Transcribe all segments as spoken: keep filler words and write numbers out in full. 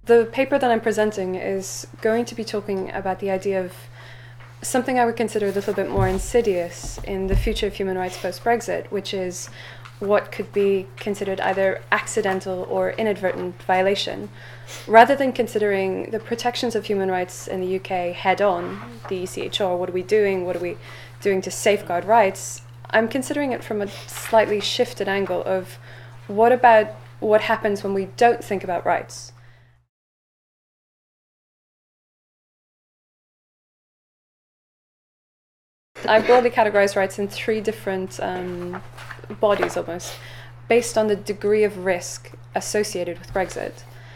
The paper that I'm presenting is going to be talking about the idea of something I would consider a little bit more insidious in the future of human rights post-Brexit, which is what could be considered either accidental or inadvertent violation. Rather than considering the protections of human rights in the U K head-on, the E C H R, what are we doing, what are we doing to safeguard rights, I'm considering it from a slightly shifted angle of what about what happens when we don't think about rights? I broadly categorize rights in three different um, bodies almost, based on the degree of risk associated with Brexit.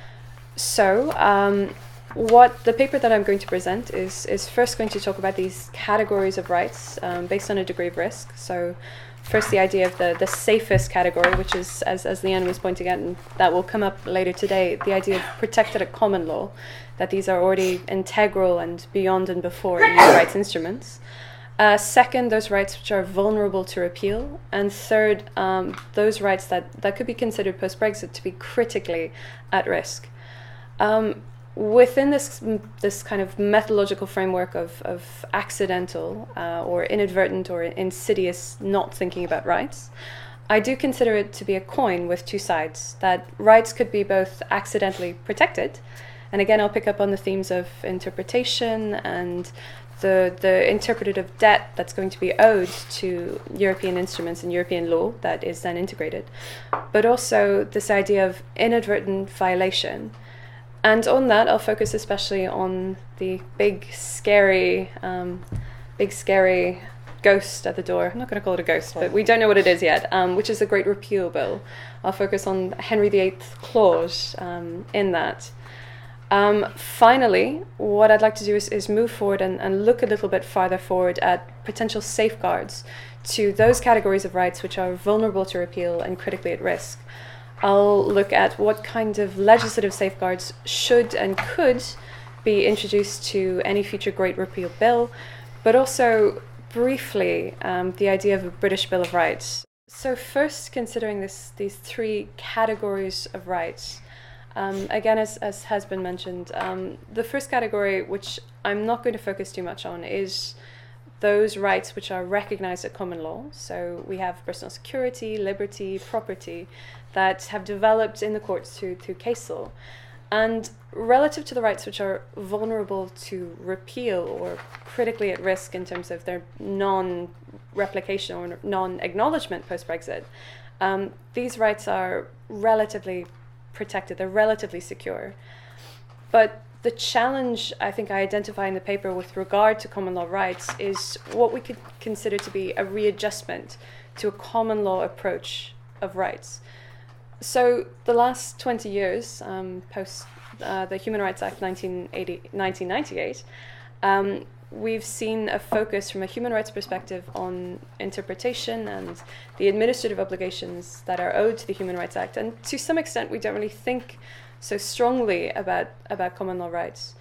So, um, what the paper that I'm going to present is, is first going to talk about these categories of rights um, based on a degree of risk. So, first the idea of the, the safest category, which is, as, as Leanne was pointing out, and that will come up later today, the idea of protected at common law, that these are already integral and beyond and before E U rights instruments. Uh, second, those rights which are vulnerable to repeal. And third, um, those rights that, that could be considered post-Brexit to be critically at risk. Um, within this this kind of methodological framework of, of accidental uh, or inadvertent or insidious not thinking about rights, I do consider it to be a coin with two sides, that rights could be both accidentally protected, and again I'll pick up on the themes of interpretation and the the interpretative debt that's going to be owed to European instruments and European law that is then integrated, but also this idea of inadvertent violation. And on that, I'll focus especially on the big, scary, um, big, scary ghost at the door. I'm not going to call it a ghost, but we don't know what it is yet, um, which is the Great Repeal Bill. I'll focus on Henry the Eighth clause um, in that. Um, finally, what I'd like to do is, is move forward and, and look a little bit farther forward at potential safeguards to those categories of rights which are vulnerable to repeal and critically at risk. I'll look at what kind of legislative safeguards should and could be introduced to any future Great Repeal Bill, but also briefly um, the idea of a British Bill of Rights. So first, considering this, these three categories of rights, Um, again, as, as has been mentioned, um, the first category, which I'm not going to focus too much on, is those rights which are recognized at common law. So we have personal security, liberty, property that have developed in the courts through, through case law. And relative to the rights which are vulnerable to repeal or critically at risk in terms of their non-replication or non-acknowledgement post-Brexit, um, these rights are relatively protected, they're relatively secure. But the challenge I think I identify in the paper with regard to common law rights is what we could consider to be a readjustment to a common law approach of rights. So the last twenty years, um, post uh, the Human Rights Act nineteen ninety-eight, um, we've seen a focus from a human rights perspective on interpretation and the administrative obligations that are owed to the Human Rights Act. And to some extent, we don't really think so strongly about, about common law rights.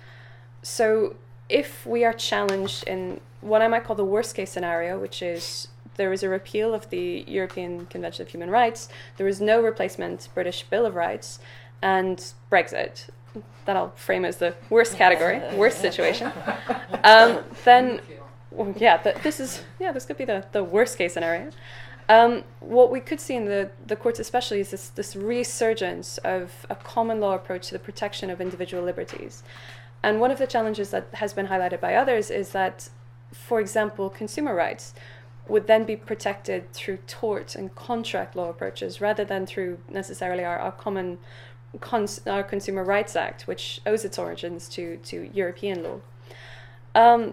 So if we are challenged in what I might call the worst case scenario, which is there is a repeal of the European Convention of Human Rights, there is no replacement British Bill of Rights, and Brexit, that I'll frame as the worst category, worst situation, um, then, well, yeah, the, this is, yeah, this could be the, the worst case scenario. Um, what we could see in the, the courts especially is this, this resurgence of a common law approach to the protection of individual liberties. And one of the challenges that has been highlighted by others is that, for example, consumer rights would then be protected through tort and contract law approaches rather than through necessarily our, our common Cons- our Consumer Rights Act, which owes its origins to, to European law. Um,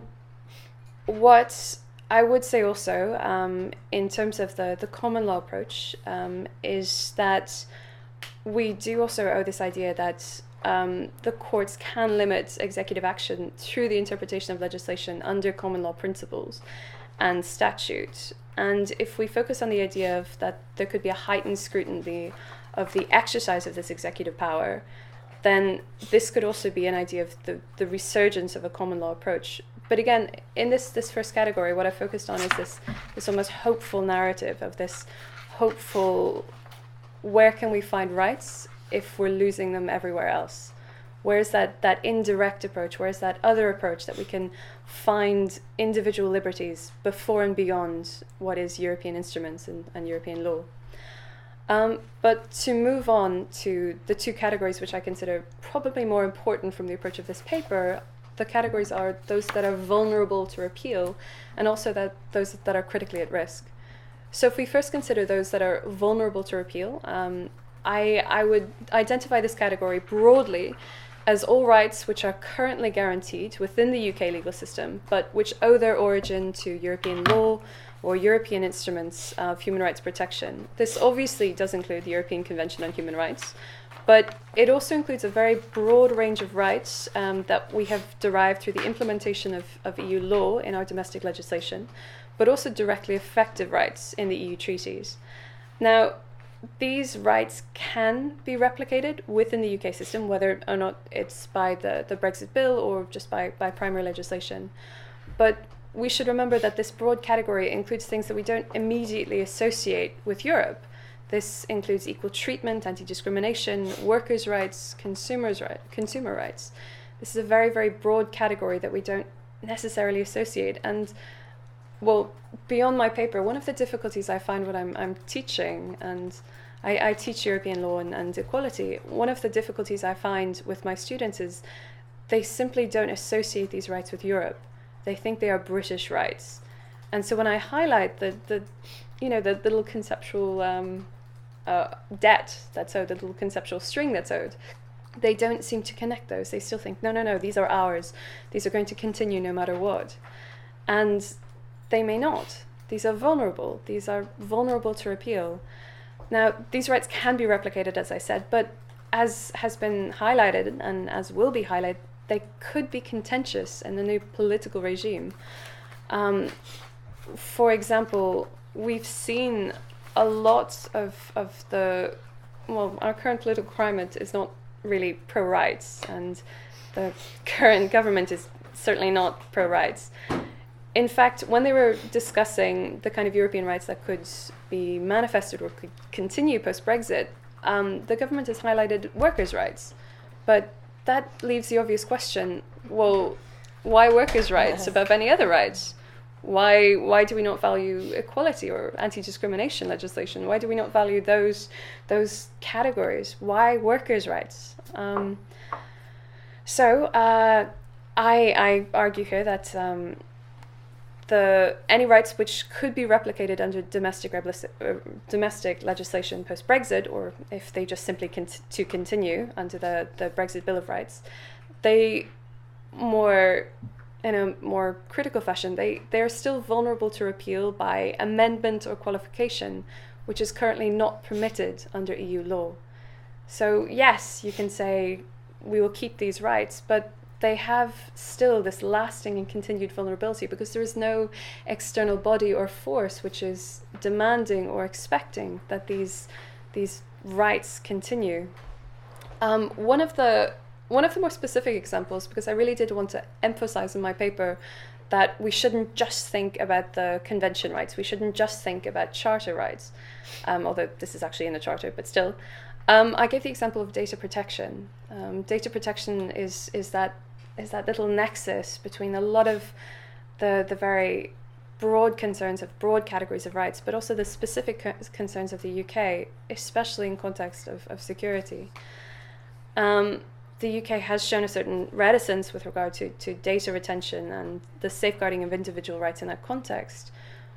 what I would say also, um, in terms of the, the common law approach, um, is that we do also owe this idea that um, the courts can limit executive action through the interpretation of legislation under common law principles and statute. And if we focus on the idea of that there could be a heightened scrutiny of the exercise of this executive power, then this could also be an idea of the, the resurgence of a common law approach. But again, in this, this first category, what I focused on is this, this almost hopeful narrative of this hopeful, where can we find rights if we're losing them everywhere else? Where's that, that indirect approach? Where's that other approach that we can find individual liberties before and beyond what is European instruments and, and European law? Um, but to move on to the two categories which I consider probably more important from the approach of this paper, the categories are those that are vulnerable to repeal and also that those that are critically at risk. So if we first consider those that are vulnerable to repeal, um, I, I would identify this category broadly as all rights which are currently guaranteed within the U K legal system, but which owe their origin to European law or European instruments of human rights protection. This obviously does include the European Convention on Human Rights, but it also includes a very broad range of rights um, that we have derived through the implementation of, of E U law in our domestic legislation, but also directly effective rights in the E U treaties. Now, these rights can be replicated within the U K system, whether or not it's by the, the Brexit bill or just by, by primary legislation. But we should remember that this broad category includes things that we don't immediately associate with Europe. This includes equal treatment, anti-discrimination, workers' rights, consumers' right, consumer rights. This is a very, very broad category that we don't necessarily associate. And well, beyond my paper, one of the difficulties I find when I'm, I'm teaching, and I, I teach European law and, and equality, one of the difficulties I find with my students is they simply don't associate these rights with Europe. They think they are British rights. And so when I highlight the, the you know, the, the little conceptual um, uh, debt that's owed, the little conceptual string that's owed, they don't seem to connect those. They still think, no, no, no, these are ours. These are going to continue no matter what. And they may not. These are vulnerable. These are vulnerable to repeal. Now, these rights can be replicated, as I said, but as has been highlighted and as will be highlighted, they could be contentious in the new political regime. Um, for example, we've seen a lot of, of the, well, our current political climate is not really pro-rights, and the current government is certainly not pro-rights. In fact, when they were discussing the kind of European rights that could be manifested or could continue post-Brexit, um, the government has highlighted workers' rights. But that leaves the obvious question, well, why workers' rights above any other rights? Why, why do we not value equality or anti-discrimination legislation? Why do we not value those, those categories? Why workers' rights? Um, so uh, I, I argue here that um, the any rights which could be replicated under domestic uh, domestic legislation post-Brexit, or if they just simply cont- to continue under the, the Brexit Bill of Rights, they more in a more critical fashion, they they are still vulnerable to repeal by amendment or qualification, which is currently not permitted under E U law. So yes, you can say we will keep these rights, but they have still this lasting and continued vulnerability because there is no external body or force which is demanding or expecting that these these rights continue. Um, one of the one of the more specific examples, because I really did want to emphasize in my paper that we shouldn't just think about the convention rights, we shouldn't just think about charter rights, um, although this is actually in the charter, but still. Um, I gave the example of data protection. Um, data protection is is that is that little nexus between a lot of the the very broad concerns of broad categories of rights, but also the specific co- concerns of the U K, especially in context of, of security. Um, the U K has shown a certain reticence with regard to, to data retention and the safeguarding of individual rights in that context.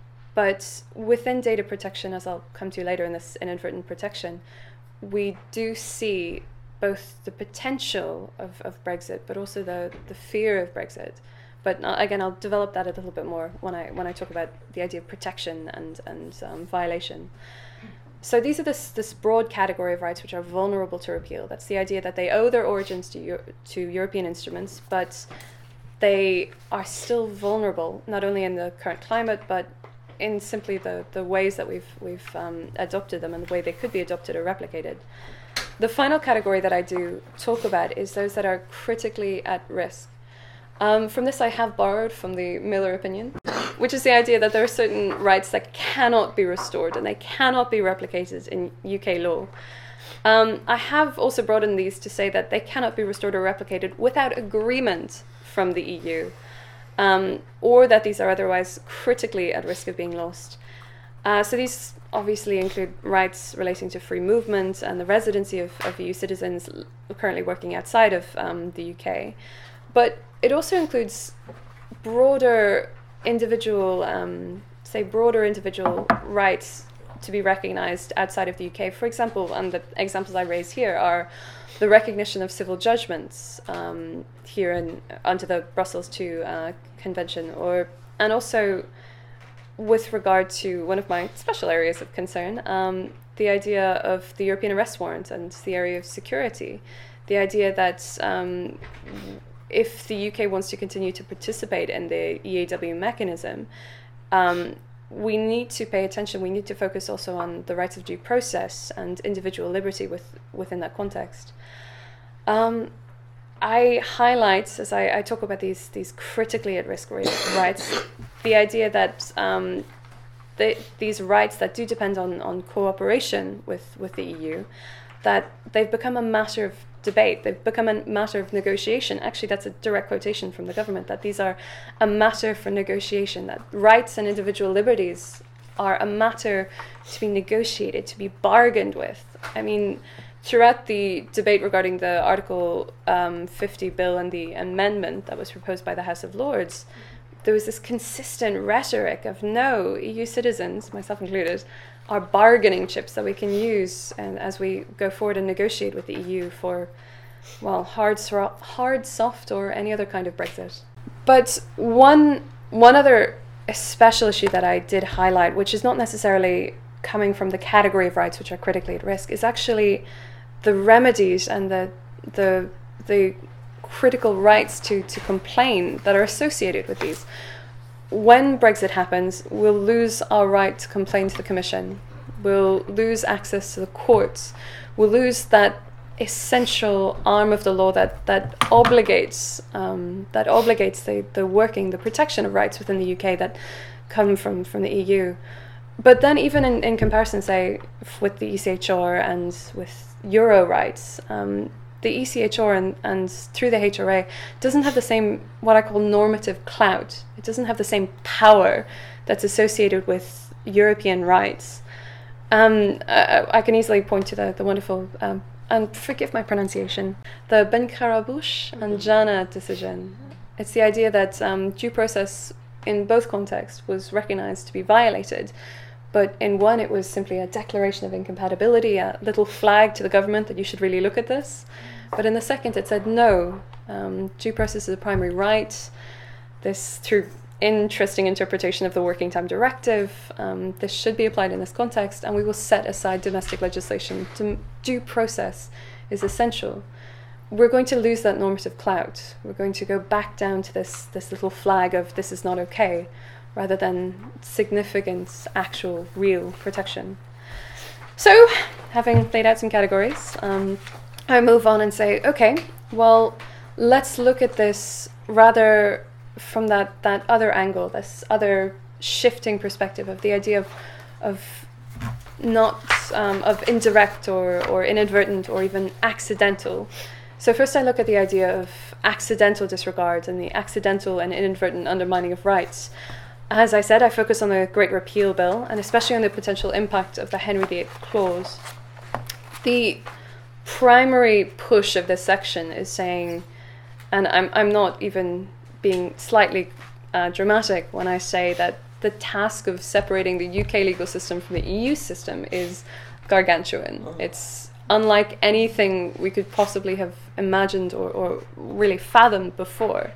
But within data protection, as I'll come to later in this inadvertent protection, we do see both the potential of, of Brexit, but also the, the fear of Brexit. But uh, again, I'll develop that a little bit more when I when I talk about the idea of protection and and um, violation. So these are this this broad category of rights which are vulnerable to repeal. That's the idea that they owe their origins to Euro- to European instruments, but they are still vulnerable, not only in the current climate, but in simply the, the ways that we've we've um, adopted them and the way they could be adopted or replicated. The final category that I do talk about is those that are critically at risk. Um, from this I have borrowed from the Miller opinion, which is the idea that there are certain rights that cannot be restored and they cannot be replicated in U K law. Um, I have also broadened these to say that they cannot be restored or replicated without agreement from the E U, um, or that these are otherwise critically at risk of being lost. Uh, so these obviously include rights relating to free movement and the residency of, of E U citizens currently working outside of um, the U K. But it also includes broader individual, um, say broader individual rights to be recognized outside of the U K. For example, and the examples I raise here are the recognition of civil judgments um, here in, under the Brussels two uh, Convention, or and also with regard to one of my special areas of concern, um, the idea of the European arrest warrant and the area of security, the idea that um, if the U K wants to continue to participate in the E A W mechanism, um, we need to pay attention, we need to focus also on the rights of due process and individual liberty with, within that context. Um, I highlight, as I, I talk about these these critically at risk rights, the idea that um, the, these rights that do depend on, on cooperation with, with the E U, that they've become a matter of debate, they've become a matter of negotiation. Actually, that's a direct quotation from the government, that these are a matter for negotiation, that rights and individual liberties are a matter to be negotiated, to be bargained with. I mean, throughout the debate regarding the Article um, fifty bill and the amendment that was proposed by the House of Lords, there was this consistent rhetoric of no, E U citizens, myself included, are bargaining chips that we can use and as we go forward and negotiate with the E U for, well, hard, hard, soft, or any other kind of Brexit. But one one other special issue that I did highlight, which is not necessarily coming from the category of rights which are critically at risk, is actually the remedies and the the the critical rights to, to complain that are associated with these. When Brexit happens, we'll lose our right to complain to the Commission. We'll lose access to the courts. We'll lose that essential arm of the law that that obligates um, that obligates the, the working, the protection of rights within the U K that come from, from the E U. But then even in, in comparison, say, with the E C H R and with Euro rights, um, the E C H R and, and through the H R A doesn't have the same, what I call normative clout. It doesn't have the same power that's associated with European rights. Um, I, I can easily point to the, the wonderful, um, and forgive my pronunciation, the Benkarabouche and Jana decision. It's the idea that um, due process in both contexts was recognized to be violated. But in one, it was simply a declaration of incompatibility, a little flag to the government that you should really look at this. But in the second, it said, no, um, due process is a primary right. This, through interesting interpretation of the Working Time Directive, um, this should be applied in this context, and we will set aside domestic legislation. To, due process is essential. We're going to lose that normative clout. We're going to go back down to this, this little flag of this is not okay, rather than significant, actual, real protection. So, having laid out some categories, um, I move on and say, okay, well, let's look at this rather from that, that other angle, this other shifting perspective of the idea of, of not, um, of indirect or, or inadvertent or even accidental. So first I look at the idea of accidental disregard and the accidental and inadvertent undermining of rights. As I said, I focus on the Great Repeal Bill, and especially on the potential impact of the Henry the Eighth Clause. The primary push of this section is saying, and I'm I'm not even being slightly uh, dramatic when I say that the task of separating the U K legal system from the E U system is gargantuan. Oh. It's unlike anything we could possibly have imagined or, or really fathomed before.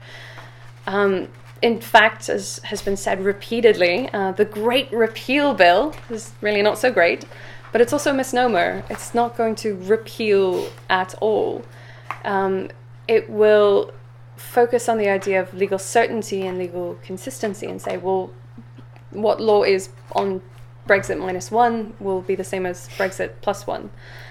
Um, In fact, as has been said repeatedly, uh, the Great Repeal Bill is really not so great, but it's also a misnomer. It's not going to repeal at all. Um, it will focus on the idea of legal certainty and legal consistency and say, well, what law is on Brexit minus one will be the same as Brexit plus one.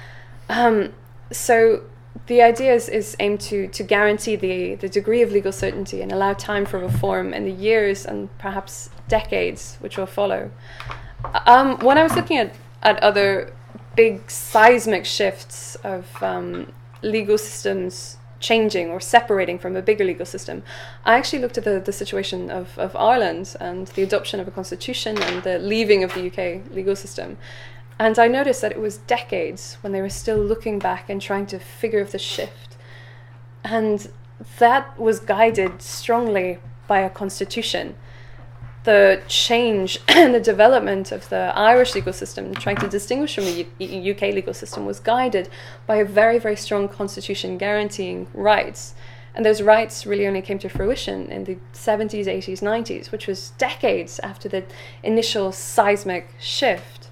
Um, so the idea is, is aimed to, to guarantee the, the degree of legal certainty and allow time for reform in the years and perhaps decades which will follow. Um, when I was looking at, at other big seismic shifts of um, legal systems changing or separating from a bigger legal system, I actually looked at the, the situation of, of Ireland and the adoption of a constitution and the leaving of the U K legal system. And I noticed that it was decades when they were still looking back and trying to figure out the shift. And that was guided strongly by a constitution. The change and the development of the Irish legal system, trying to distinguish from the U- U K legal system, was guided by a very, very strong constitution guaranteeing rights. And those rights really only came to fruition in the seventies, eighties, nineties, which was decades after the initial seismic shift.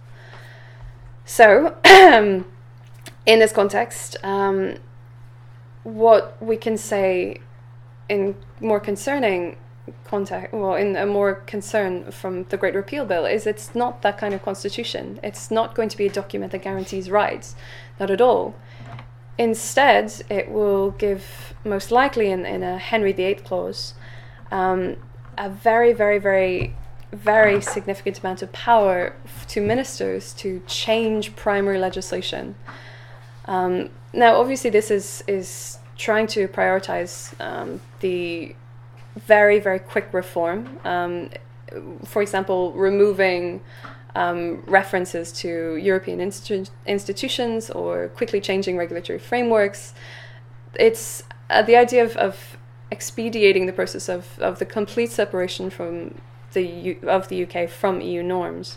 So, in this context, um, what we can say in more concerning context, well, in a more concern from the Great Repeal Bill, is it's not that kind of constitution. It's not going to be a document that guarantees rights, not at all. Instead, it will give, most likely in, in a Henry the Eighth clause, um, a very, very, very, very significant amount of power f- to ministers to change primary legislation. Um, now, obviously, this is is trying to prioritize um, the very, very quick reform. Um, for example, removing um, references to European institu- institutions or quickly changing regulatory frameworks. It's uh, the idea of, of expediting the process of, of the complete separation from the U- of the U K from E U norms.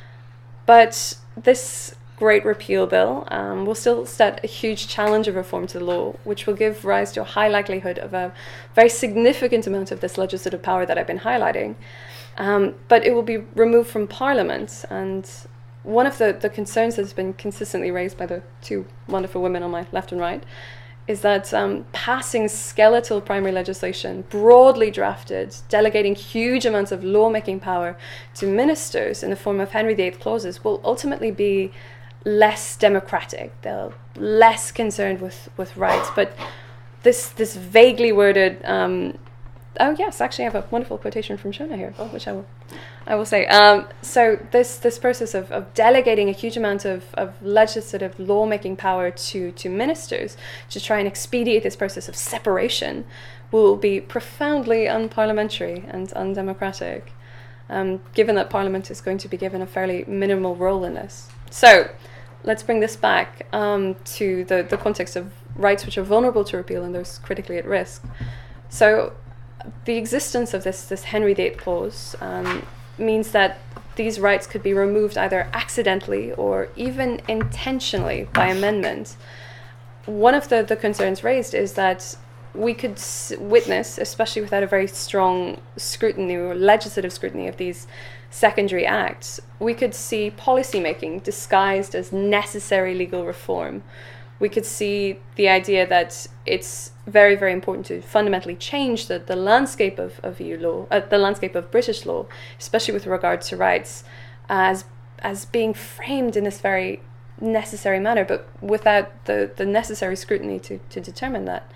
But this Great Repeal Bill um, will still set a huge challenge of reform to the law, which will give rise to a high likelihood of a very significant amount of this legislative power that I've been highlighting. Um, but it will be removed from Parliament. And one of the, the concerns that's been consistently raised by the two wonderful women on my left and right is that um, passing skeletal primary legislation, broadly drafted, delegating huge amounts of lawmaking power to ministers in the form of Henry the Eighth clauses, will ultimately be less democratic. They're less concerned with, with rights. But this this vaguely worded, um, oh yes, actually I have a wonderful quotation from Shona here, which I will I will say. Um, so this this process of, of delegating a huge amount of, of legislative lawmaking power to, to ministers to try and expedite this process of separation will be profoundly unparliamentary and undemocratic, um, given that Parliament is going to be given a fairly minimal role in this. So let's bring this back um, to the, the context of rights which are vulnerable to repeal and those critically at risk. So the existence of this, this Henry the Eighth clause um, means that these rights could be removed either accidentally or even intentionally by amendment. One of the, the concerns raised is that we could s- witness, especially without a very strong scrutiny or legislative scrutiny of these secondary acts, we could see policy making disguised as necessary legal reform. We could see the idea that it's very, very important to fundamentally change the, the landscape of, of E U law, uh, the landscape of British law, especially with regard to rights, as as being framed in this very necessary manner, but without the, the necessary scrutiny to, to determine that.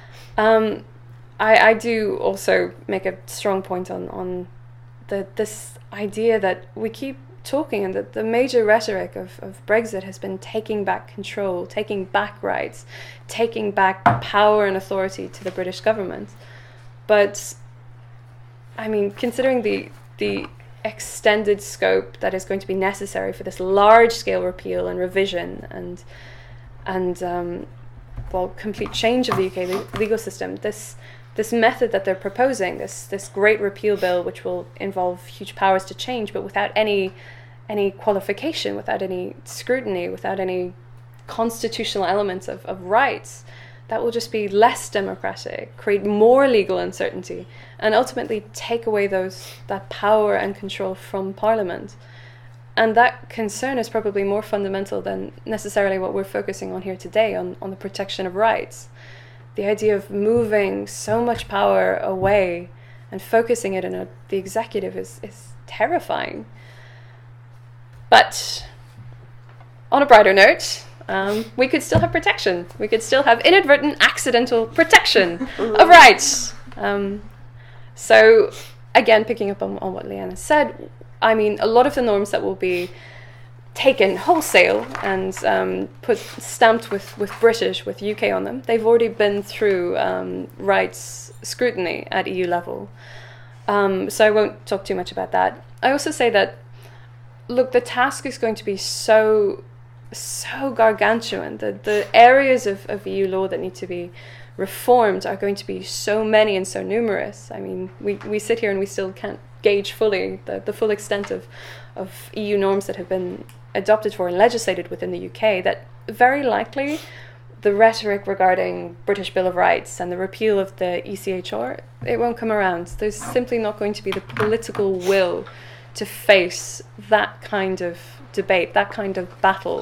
Um, I, I do also make a strong point on, on the this idea that we keep talking, and that the major rhetoric of, of Brexit has been taking back control, taking back rights, taking back power and authority to the British government. But, I mean, considering the the extended scope that is going to be necessary for this large-scale repeal and revision and, and um, well, complete change of the U K le- legal system, this this method that they're proposing, this this Great Repeal Bill, which will involve huge powers to change, but without any any qualification, without any scrutiny, without any constitutional elements of, of rights, that will just be less democratic, create more legal uncertainty, and ultimately take away those that power and control from Parliament. And that concern is probably more fundamental than necessarily what we're focusing on here today, on, on the protection of rights. The idea of moving so much power away and focusing it in a, the executive is, is terrifying. But on a brighter note, um, we could still have protection. We could still have inadvertent, accidental protection of rights. Um, so, again, picking up on, on what Leanne said, I mean, a lot of the norms that will be taken wholesale and um, put stamped with, with British, with U K on them. They've already been through um, rights scrutiny at E U level. Um, so I won't talk too much about that. I also say that, look, the task is going to be so, so gargantuan. The, the areas of, of E U law that need to be reformed are going to be so many and so numerous. I mean, we, we sit here and we still can't gauge fully the, the full extent of, of E U norms that have been adopted for and legislated within the U K, that very likely the rhetoric regarding British Bill of Rights and the repeal of the E C H R, it won't come around. There's simply not going to be the political will to face that kind of debate, that kind of battle.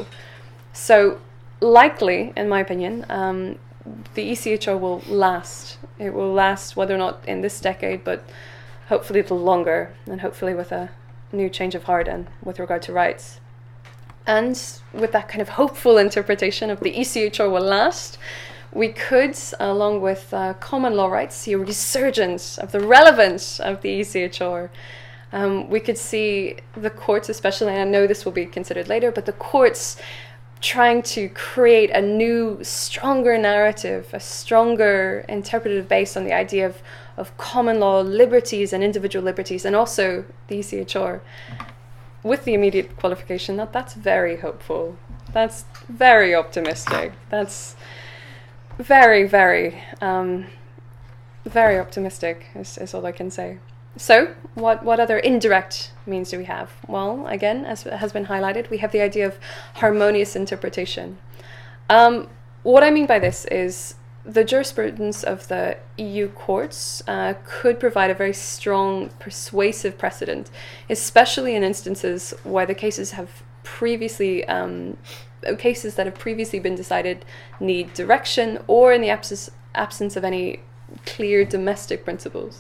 So likely, in my opinion, um, the E C H R will last. It will last, whether or not in this decade, but hopefully a little longer, and hopefully with a new change of heart and with regard to rights. And with that kind of hopeful interpretation of the E C H R will last, we could, along with uh, common law rights, see a resurgence of the relevance of the E C H R. Um, we could see the courts, especially, and I know this will be considered later, but the courts trying to create a new, stronger narrative, a stronger interpretative base on the idea of, of common law liberties and individual liberties, and also the E C H R. With the immediate qualification that that's very hopeful, that's very optimistic, that's very, very, um, very optimistic is, is all I can say. So what, what other indirect means do we have? Well, again, as has been highlighted, we have the idea of harmonious interpretation. Um, what I mean by this is the jurisprudence of the E U courts uh, could provide a very strong, persuasive precedent, especially in instances where the cases have previously, um, cases that have previously been decided need direction, or in the absence, absence of any clear domestic principles.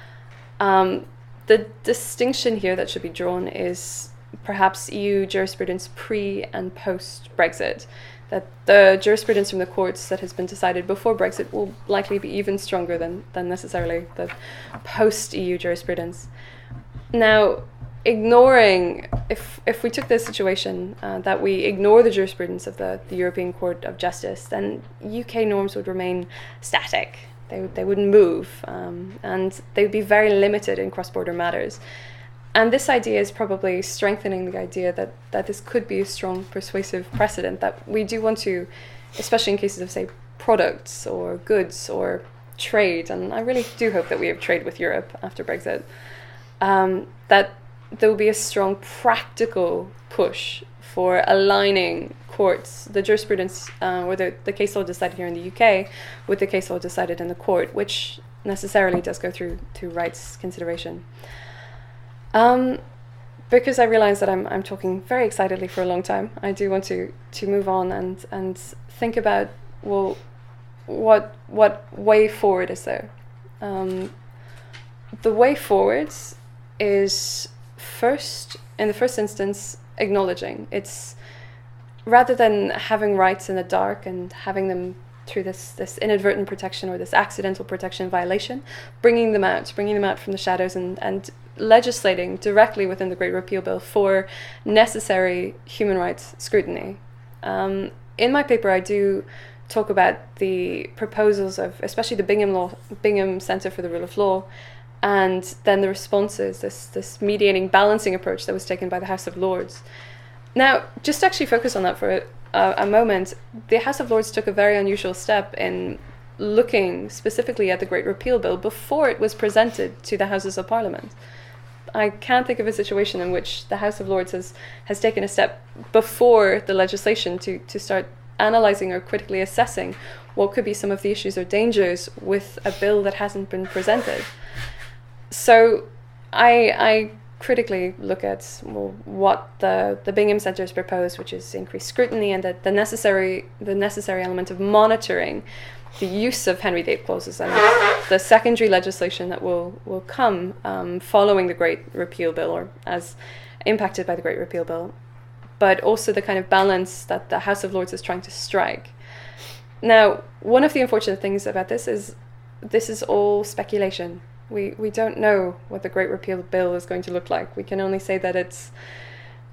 Um, the distinction here that should be drawn is perhaps E U jurisprudence pre and post Brexit. That the jurisprudence from the courts that has been decided before Brexit will likely be even stronger than, than necessarily the post-E U jurisprudence. Now, ignoring, if if we took this situation uh, that we ignore the jurisprudence of the, the European Court of Justice, then U K norms would remain static. They, they wouldn't move, um, and they would be very limited in cross-border matters. And this idea is probably strengthening the idea that, that this could be a strong persuasive precedent, that we do want to, especially in cases of, say, products or goods or trade, and I really do hope that we have trade with Europe after Brexit, um, that there will be a strong practical push for aligning courts, the jurisprudence uh, or the, the case law decided here in the U K with the case law decided in the court, which necessarily does go through to rights consideration. Um, because I realize that I'm I'm talking very excitedly for a long time, I do want to to move on and and think about, well, what what way forward is there? Um, the way forward is first, in the first instance, acknowledging. It's rather than having rights in the dark and having them through this this inadvertent protection or this accidental protection violation, bringing them out, bringing them out from the shadows and and legislating directly within the Great Repeal Bill for necessary human rights scrutiny. Um, in my paper, I do talk about the proposals of, especially the Bingham Law, Bingham Center for the Rule of Law, and then the responses, this this mediating, balancing approach that was taken by the House of Lords. Now, just to actually focus on that for a, a moment, the House of Lords took a very unusual step in looking specifically at the Great Repeal Bill before it was presented to the Houses of Parliament. I can't think of a situation in which the House of Lords has, has taken a step before the legislation to, to start analysing or critically assessing what could be some of the issues or dangers with a bill that hasn't been presented. So I, I critically look at, well, what the, the Bingham Centre has proposed, which is increased scrutiny and the, the necessary the necessary element of monitoring the use of Henry the Eighth clauses and the secondary legislation that will, will come um, following the Great Repeal Bill, or as impacted by the Great Repeal Bill, but also the kind of balance that the House of Lords is trying to strike. Now, one of the unfortunate things about this is this is all speculation. We we don't know what the Great Repeal Bill is going to look like. We can only say that it's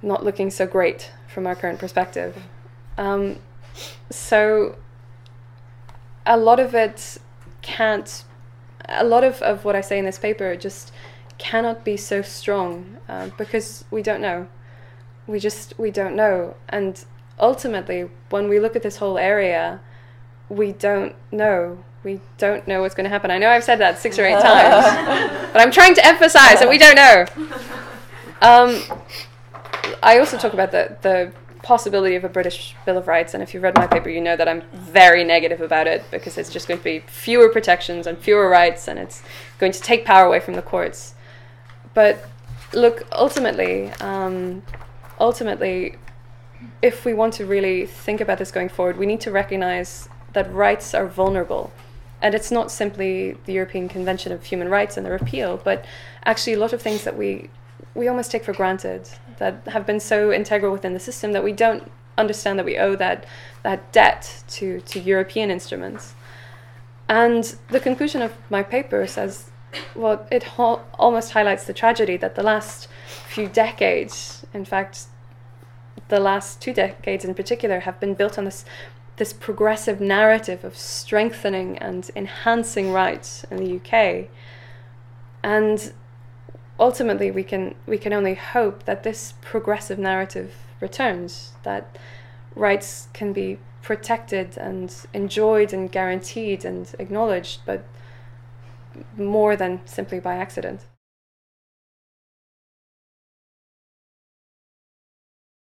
not looking so great from our current perspective. Um, so a lot of it can't, a lot of, of what I say in this paper just cannot be so strong uh, because we don't know. We just, we don't know. And ultimately, when we look at this whole area, we don't know. We don't know what's going to happen. I know I've said that six or eight times, but I'm trying to emphasize that we don't know. Um, I also talk about the, the possibility of a British Bill of Rights, and if you've read my paper, you know that I'm very negative about it because it's just going to be fewer protections and fewer rights, and it's going to take power away from the courts. But look, ultimately, um, ultimately, if we want to really think about this going forward, we need to recognize that rights are vulnerable. And it's not simply the European Convention of Human Rights and the repeal, but actually a lot of things that we we almost take for granted, that have been so integral within the system that we don't understand that we owe that that debt to, to European instruments. And the conclusion of my paper says, well, it ho- almost highlights the tragedy that the last few decades, in fact, the last two decades in particular, have been built on this this progressive narrative of strengthening and enhancing rights in the U K. And ultimately we can we can only hope that this progressive narrative returns, that rights can be protected and enjoyed and guaranteed and acknowledged, but more than simply by accident.